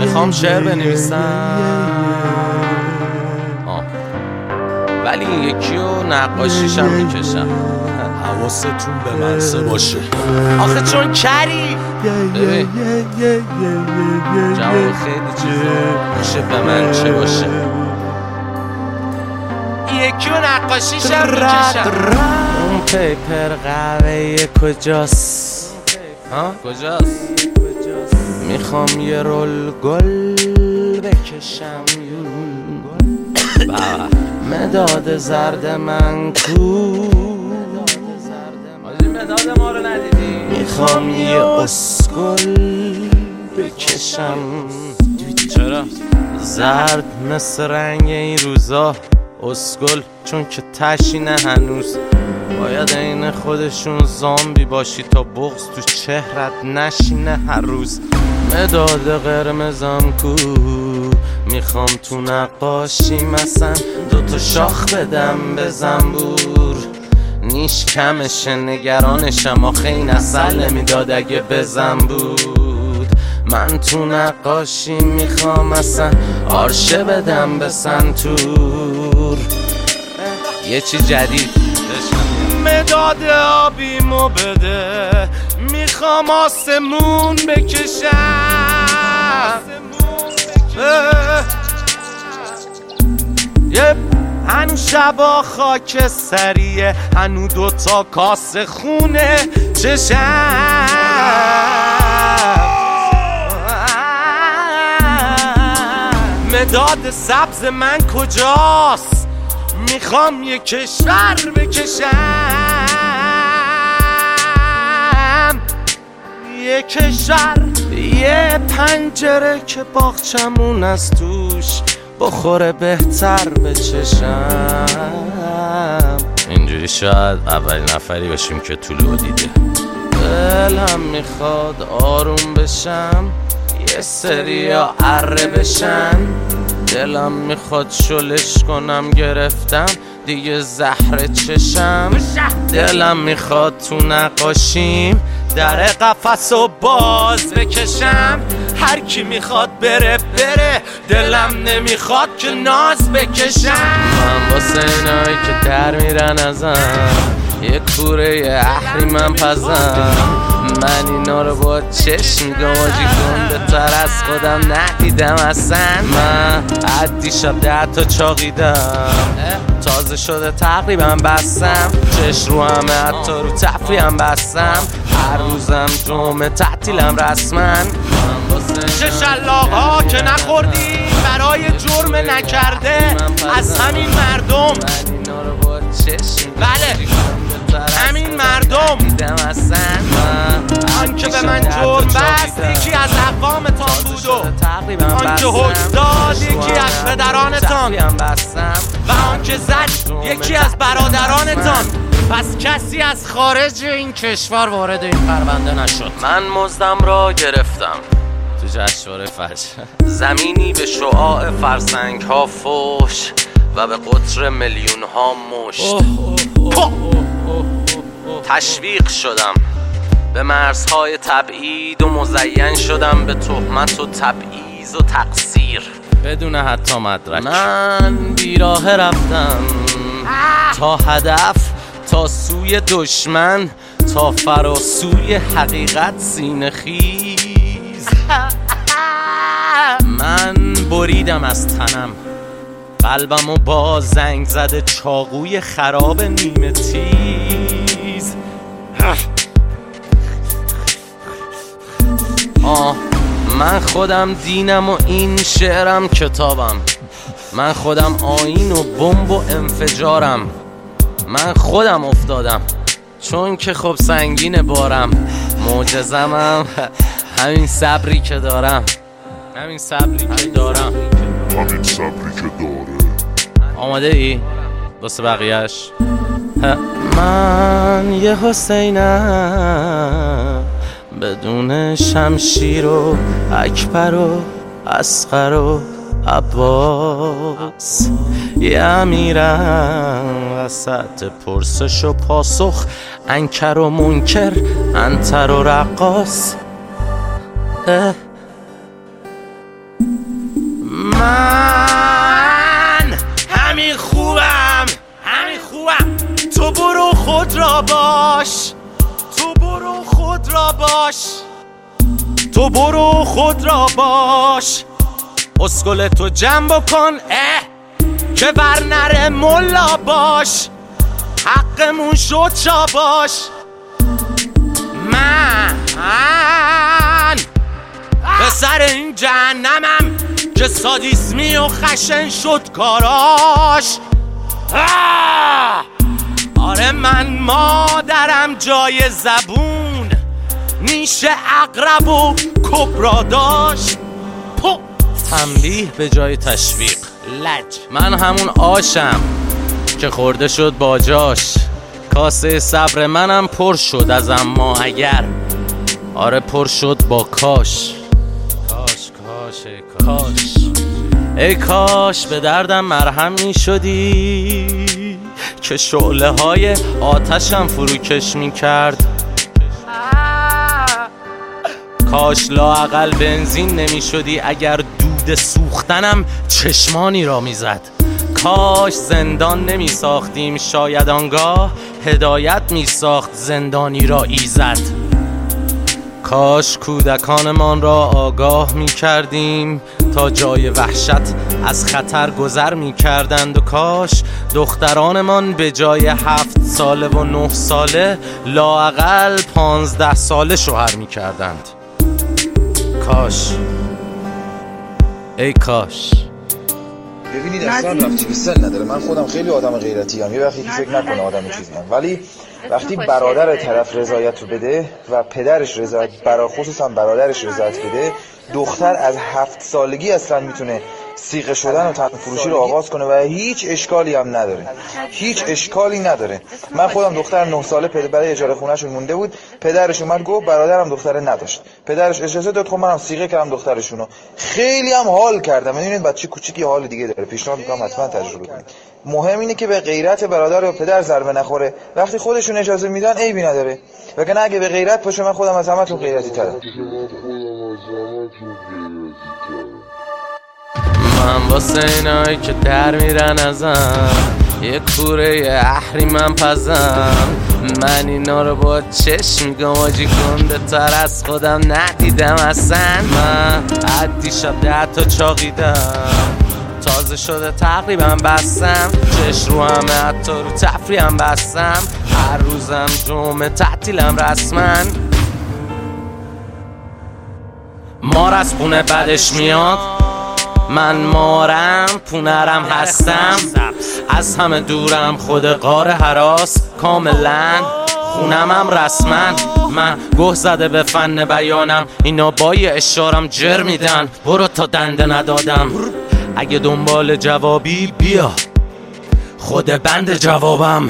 میخوام شعر بنویسم ولی این یکی رو نقاشیشم میکشم. حواستون به منسه باشه آخه چون کری ببین جواب خیلی چیزا میشه به من چه باشه. یکی رو نقاشیشم میکشم. اون پیپر قهوه‌ای کجاست؟ کجاست؟ میخوام یه رول گل بکشم. مداد زرد من کو؟ مداد ما رو ندیدی؟ میخوام یه اسکل بکشم. چرا؟ زرد مثل رنگ این روزا اسکل، چون که تشینه هنوز. باید عین خودشون زامبی باشی تا بغض تو چهرت نشینه هر روز. مداد قرمزم کو؟ میخوام تو نقاشی مثلا دوتا شاخ بدم به زنبور. نیش کمشه نگرانشم، آخه این اصل نمیداد اگه بزن بود. من تو نقاشی میخوام مثلا آرشه بدم به سنتور. یه چی جدید مداد آبیمو بده، میخوام آسمون بکشم. هنو شبا خاک سریه، هنو دوتا کاسه خونه چشم. مداد سبز من کجاست؟ میخوام یه کشور بکشم. یه کشور، یه پنجره که باغچمون از توش بخوره بهتر به چشم. اینجوری شاید اولین نفری باشیم که طولو دیده. دلم میخواد آروم بشم، یه سریا اره بشن. دلم میخواد شلش کنم، گرفتم دیگه زهر چشم. دلم میخواد تو نقاشیم در قفس و باز بکشم. هر کی میخواد بره بره، دلم نمیخواد که ناز بکشم. من واسه اینایی که در میرن ازم یه کوره اهریمن پزم. من اینا رو با چشم گاجی گنده تر از خودم ندیدم اصلا. من عدی شب 10 تا چاقیدم، تازه شده تقریبا بستم. چش رو همه حتی رو تفریحم بستم. هر روزم جمعه تعطیلم رسما. چه شلاق‌ها که نخوردی برای جرم نکرده از همین مردم. بله همین مردم. آن که به من جرم بست یکی از اقوامتان بود و آن که حکم داد یکی از پدرانتان و آن که زد یکی از برادرانتان. پس کسی از خارج این کشور وارد این پرونده نشد. من مزدم را گرفتم تو جشنواره فجر. زمینی به شعاع فرسنگ ها فوش و به قطر میلیون ها مشت. تشویق شدم به مرزهای تبعید و مزین شدم به تهمت و تبعیض و تقصیر بدون حتی مدرک. من بیراه رفتم تا هدف، تا سوی دشمن، تا فراسوی حقیقت سینه خیز. من بریدم از تنم قلبمو با زنگ زده چاقوی خراب نیمه تیز. من خودم دینم و این شعرم کتابم. من خودم آیین و بمب و انفجارم. من خودم افتادم چون که خب سنگین بارم. معجزمم همین صبری که دارم. همین صبری که داره. آماده ای؟ واسه بقیهش من یه حسینم بدون شمشیر و اکبر و اصغر و عباس. یه امیرم وسط پرسش و پاسخ، انکر و منکر، انتر و رقاص. من همین خوبم تو برو خود را باش اسکل تو جمع بکن که بر نره ملا باش حقمون شد چا باش من به سر این جهنمم که سادیسمی و خشن شد کاراش آره من مادرم جای زبون نیش عقرب و کبرا داشت تنبیه به جای تشویق لج من همون آشم که خورده شد با جاش کاسه صبر منم پر شد از اما اگر آره پر شد با کاش ای کاش به دردم مرهم می شدی که شعله های آتشم فروکش می کرد کاش لااقل بنزین نمی شدی اگر دود سوختنم چشمانی را می زد کاش زندان نمی ساختیم شاید آنگاه هدایت می ساخت زندانی را ایزد کاش کودکانمان را آگاه می کردیم تا جای وحشت از خطر گذر می کردند و کاش دخترانمان به جای 7 ساله و 9 ساله لااقل 15 ساله شوهر می کردند کاش ای کاش ببینید اصلا ربطی به سن نداره من خودم خیلی آدم غیرتی ام یه وقتی که فکر نکنه آدم چیزی ام ولی وقتی برادر طرف رضایت رو بده و پدرش رضایت خصوصا برادرش رضایت بده دختر از 7 سالگی اصلا میتونه سیغه شدن و تن فروشی رو آغاز کنه و هیچ اشکالی هم نداره من خودم دختر 9 ساله برای اجاره خونه‌شون مونده بود پدرش اومد گفت برادرم دختره نداشت پدرش اجازه داد خب منم سیغه کردم دخترشونو خیلی هم حال کردم میدونید بچه کوچیکی حال دیگه داره پیشنهاد میکنم حتما تجربه کنید مهم اینه که به غیرت برادر و پدر ضربه نخوره وقتی خودشون اجازه میدن عیبی نداره وگرنه اگه به غیرت باشه من خودم از همتون غیرتی ترم من واسه اینایی که در میرن ازم یه کوره اهریمن پزم من اینا رو با چشم میگم آجی گنده تر از خودم ندیدم اصلا من عدی شب 10 تا چاقیدم تازه شده تقریبا بستم چش رو همه حتی رو تفریحم بستم هر روزم جمعه تعطیلم رسما مار از خونه بدش میاد من مارم پونرم هستم از همه دورم خود غار هراس کاملا خونمم رسما من گوه زده به فن بیانم اینا با یه اشارم جر میدن برو تا دنده ندادم اگه دنبال جوابی بیا خود بند جوابم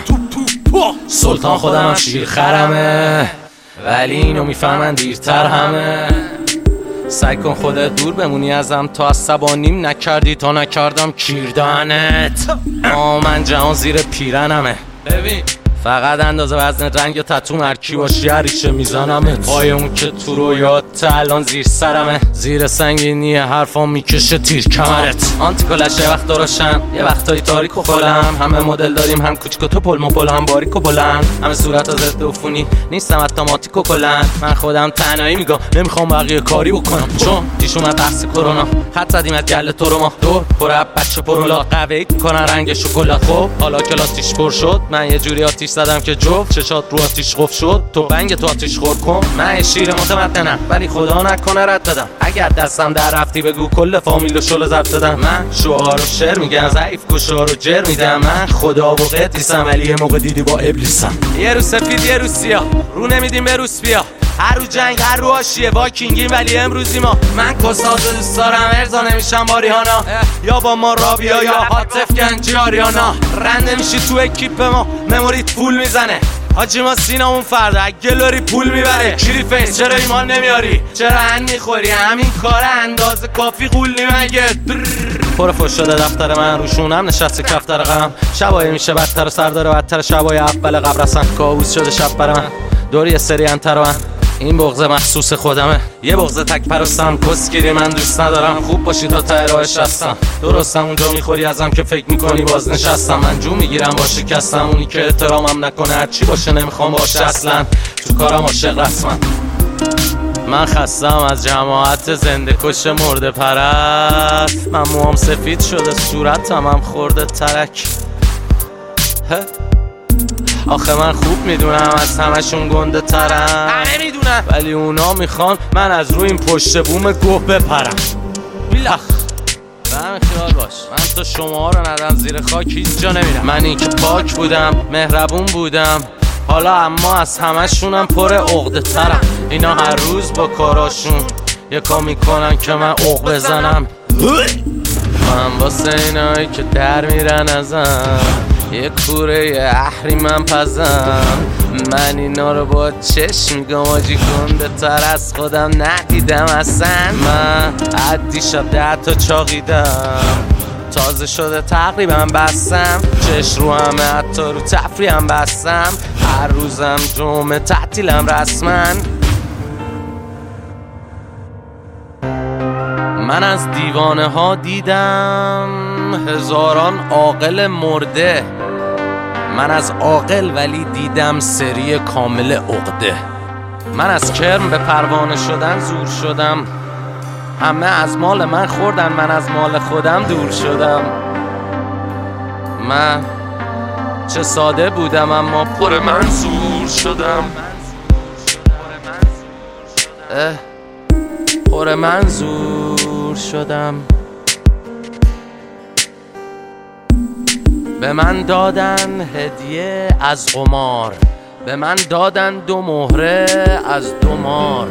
سلطان خودم شیرخرمه ولی اینو میفهمن دیرتر همه سعی کن خودت دور بمونی ازم تا عصبانیم نکردی تا نکردم کیردانت من جهان زیر پیرنمه ببین فقط اندازه وزن رنگ تتوم هرکی باشی هریشه میزنمت پای اون که تو رو یاد الان زیر سرمه زیر سنگینی حرفام میکشه تیر کمرت آنتیکلش یه وقت درشم یه وقتایی تاریک و خلم همه مدل داریم هم کوچیک و تو پل مپل هم باریک و بلند همه صورت ها ضد عفونی نیستم اتوماتیک و کلند من خودم تنهایی میگم نمیخوام بقیه کاری بکنم چون پیش اومد بحث کرونا خط زدیم از گله تو رو ما دور پر بچه پرولا قهوه‌ای کنن رنگ شکلات خب حالا کلاتیش پر شد من یه جوری آتیش زدم که جفت چشات رو آتیش قفل شد تو بنگ تو آتیش خور کن من شیر متمدنم ولی خدا نکنه رد بدم اگر دستم در رفتی بگو کل فامیل و شل زد دادم من شعار و شعر میگم ضعیف گشار و جر میدم من خدا و قدیسم ولی یه موقع دیدی با ابلیسم یه رو سفید یه رو سیاه رو نمیدیم به روس بیا هر رو جنگ هر رو آشیه واکینگیم ولی امروزی ما من کساز دوست دارم ارزا نمیشم با ریحانا یا با ما رابیا یا حاطف گنجی آریانا رنده میشی تو اکیپ ما مموریت فول میزنه حاجی ما سینامون فرده گلوری پول میبره کیری فیس چرا ایمان نمیاری چرا هن میخوری همین کار اندازه کافی قولی مگه پر فش شده دفتر من روشونم نشسته کفتر غم شبای میشه بدتر سردار بدتر شبای اول قبرستان کابوس شده شب برای من دوری سری انتر من این بغض مخصوص خودمه، یه بغض تک پرستم، کسگیری من دوست ندارم، خوب باشی تا ته راهش هستم، درستم اونجا میخوری ازم که فکر میکنی باز نشستم، من جو میگیرم با شکستم، اونی که احترامم نکنه هرچی باشه نمیخوام باشه اصلا، تو کارم عاشق رسمم. من خستم از جماعت زنده کش مرده پرست، من موام سفید شده صورتم هم خورده ترک. آخه من خوب میدونم از همشون گنده ترم، همه میدونم، ولی اونا میخوان من از روی این پشت بوم گوه بپرم. بیلخ به همین خیال باش، من تا شما رو ندم زیر خاک هیچ جا نمیرم. من این که پاک بودم مهربون بودم، حالا اما از همشونم پر عقده ترم. اینا هر روز با کاراشون یکا میکنن که من عق بزنم. من واسه اینایی که در میرن ازم یه کوره اهریمن پزم، من اینا رو با چشم میگم آجی گنده تر از خودم ندیدم اصلا. من عدی شب 10 تا چاقیدم، تازه شده تقریبا بستم، چش رو همه حتی رو تفریحم بستم، هر روزم جمعه تعطیلم رسما. من از دیوانه ها دیدم هزاران عاقل مرده، من از عاقل ولی دیدم سری کامل عقده. من از کرم به پروانه شدن زور شدم، همه از مال من خوردن، من از مال خودم دور شدم. من چه ساده بودم اما پر منظور شدم، پر منظور شدم. به من دادن هدیه از قمار، به من دادن 2 مهره از 2 مار،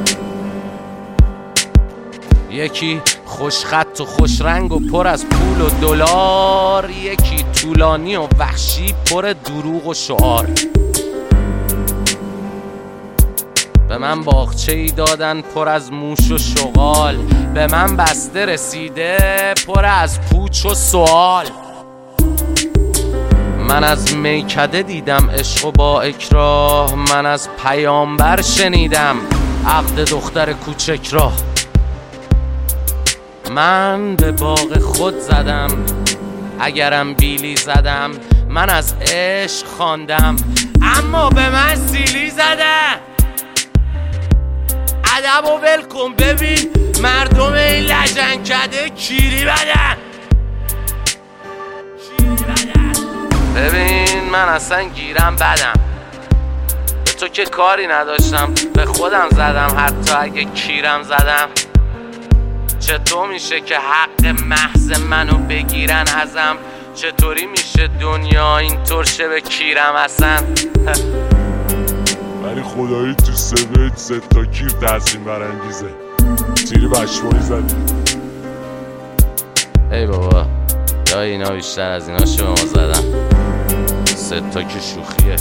یکی خوش خط و خوش رنگ و پر از پول و دلار، یکی طولانی و وحشی پر دروغ و شعار. به من باغچه‌ای دادن پر از موش و شغال، به من بسته رسیده پر از پوچ و سوال. من از میکده دیدم عشق و با اکراه، من از پیامبر شنیدم عقد دختر کوچک را. من به باغ خود زدم اگرم بیلی زدم، من از عشق خواندم اما به من سیلی زدم. ادب و ول کن ببین مردم این لجنکده کیری بدن. ببین من اصلا گیرم بدم، به تو که کاری نداشتم، به خودم زدم حتی اگه کیرم زدم. چطور میشه که حق محض منو بگیرن ازم؟ چطوری میشه دنیا اینطور شه به کیرم اصلا؟ ولی خدایی تو سویت 3 تا کیر تحسین برانگیزه، تیری بشمایی زدی. ای بابا یا اینا بیشتر از اینا شو به ما زدن، 3 تا که شوخیه.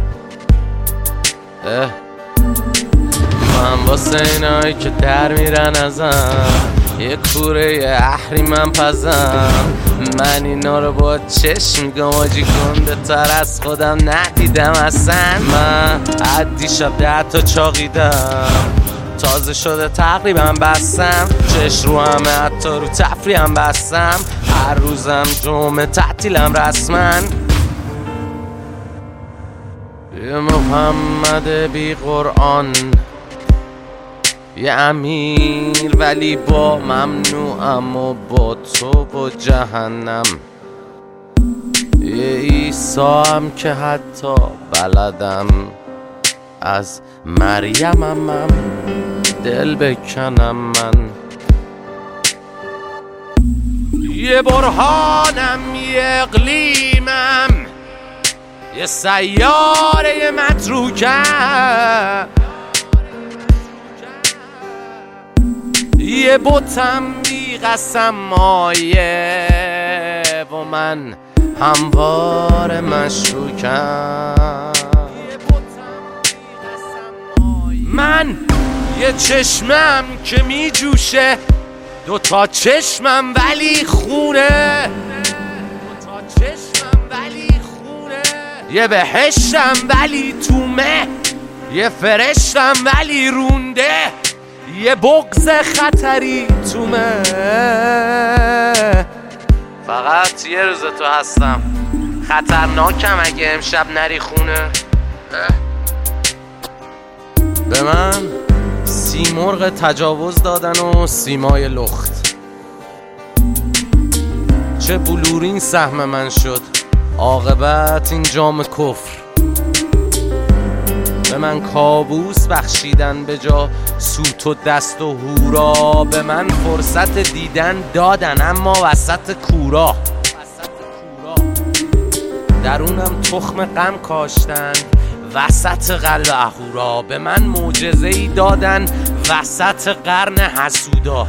من واسه اینایی که در میرن ازم یه کوره اهریمن پزم، من اینا رو با چشم میگم آجی گنده تر از خودم ندیدم اصلا. من عدی شب 10 تا چاقیدم، تازه شده تقریبا بستم، چش رو همه حتی رو تفریحم بستم، هر روزم جمعه تعطیلم رسما. یه محمد بی قرآن، یه امیر ولی با ممنوعم و با تو و جهنم، یه عیسی هم که حتی بلدم از مریمم دل بکنم من، یه برهانم یه اقلیمم یه سیاره متروکم، یه بوتم بی قسم مایه و من هموار مشروکم، من یه چشمم که می جوشه 2 تا چشمم ولی خونه، 2 تا چشمم ولی خونه، یه بهشتم ولی تو مه یه فرشتم ولی رونده، یه بغض خطری تومه. فقط یه روز تو هستم، خطرناکم اگه امشب نری خونه. به من سیمرغ تجاوز دادن و سیمای لخت. چه بلورین سهم من شد، عاقبت این جام کفر. به من کابوس بخشیدن به جا سوت و دست و هورا. به من فرصت دیدن دادن اما وسط کورا. درونم تخم غم کاشتن وسط قلب اهورا. به من معجزه‌ای دادن وسط قرن حسودا.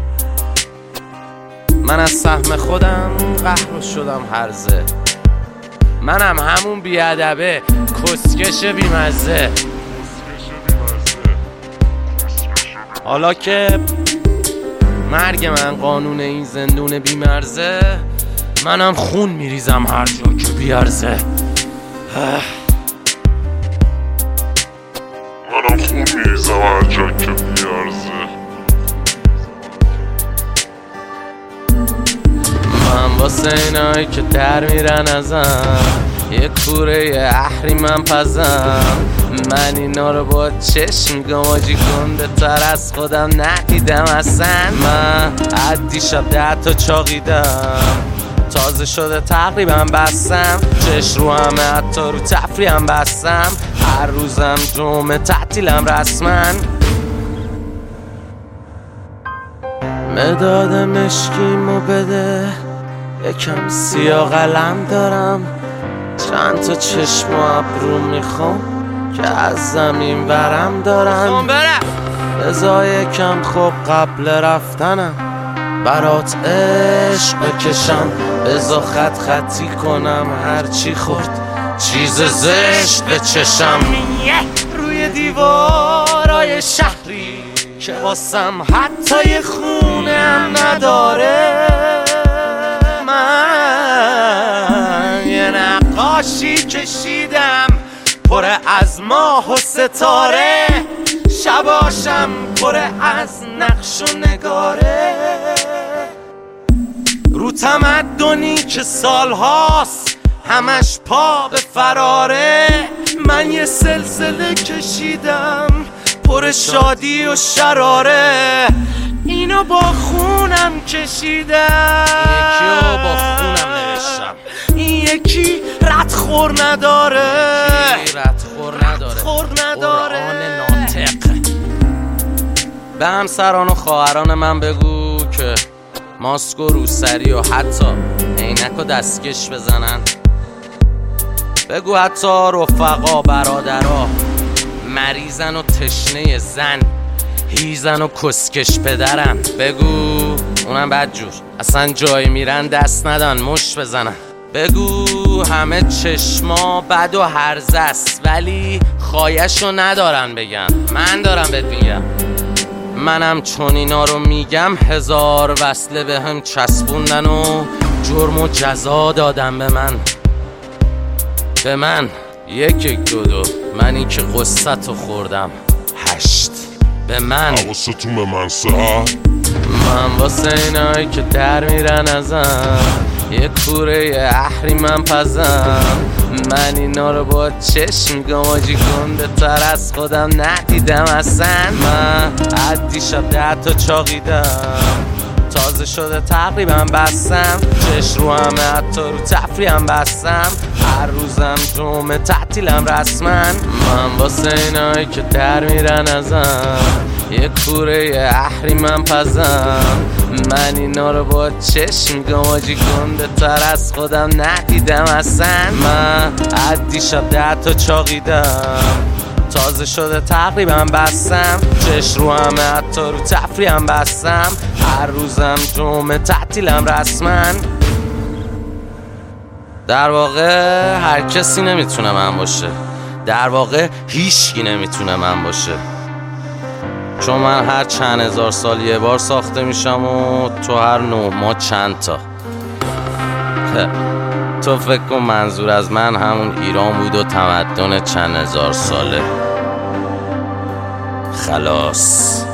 من از سهم خودم قهر شدم هرزه. منم همون بیادبه کسکش بیمزه. حالا که مرگ من قانون این زندون بیمرزه، منم خون میریزم هر جا که بیارزه. منم خون میریزم هر جا که بیارزه. من واسه اینایی که در میرن ازم یه کوره اهریمن پزم. من اینا رو با چشم میگم آجی گنده تر از خودم ندیدم اصلا. من عدی شب 10 تا چاقیدم، تازه شده تقریبا بستم. چش رو همه حتی رو تفریحم بستم. هر روزم جمعه تعطیلم رسما. مداد مشکیمو بده، یکم سیاه قلم دارم. چند تا چشم و ابرو میخوام که از زمین برم دارم. بذار یکم خوب قبل رفتنم برات عشق بکشم. بذار خط خطی کنم هرچی خورد چیز زشت به چشم. روی دیوارای شهری که واسم حتی یه خونه هم نداره. من یه نقاشی کشیدم پر از ماه و ستاره. شباشم پر از نقش و نگاره. رو تمدنی که سالهاست همش پا به فراره. من یه سلسله کشیدم پر شادی و شراره. اینو با خونم کشیدم، یکی رو با خونم نوشتم. این یکی ردخور نداره، ردخور نداره. قرآن ناطق. به همسران و خواهران من بگو که ماسک و روسری و حتی عینک و دستکش بزنن. بگو حتی رفقا برادرا مریضن و تشنه زن، هیزن و کسکش پدرن. بگو اونم بدجور اصلا جایی میرن دست ندن مش بزنن. بگو همه چشما بد و هرزه است ولی خایشو ندارن بگن. من دارم بهت میگم، منم چون اینا رو میگم 1000 وصله به هم چسبوندن و جرم و جزا دادن به من 1 1 2 2. منی که قصتو خوردم 8. به من حواستون به من 3. من واسه اینایی که در میرن ازم یه کوره اهریمن پزم. من اینا رو با چشم میگم آجی گنده تر از خودم ندیدم اصلا. من عدی شب 10 تا چاقیدم، تازه شده تقریبا بستم. چش رو همه حتی رو تفریحم بستم. هر روزم جمعه تعطیلم رسما. من واسه اینایی که در میرن ازم یه کوره اهریمن پزم. من اینا رو با چشم میگم آجی گنده تر از خودم ندیدم اصلا. من عدی شب 10 تا چاقیدم، تازه شده تقریبا بستم. چش رو همه حتی رو تفریحم بستم. هر روزم جمعه تعطیلم رسما. در واقع هر کسی نمیتونه من باشه، در واقع هیچکی نمیتونه من باشه. چون من هر چند هزار سال یه بار ساخته میشم و تو هر 9 ماه چند تا. تو فکر کن منظور از من همون ایران بود و تمدن چند هزار ساله. خلاص.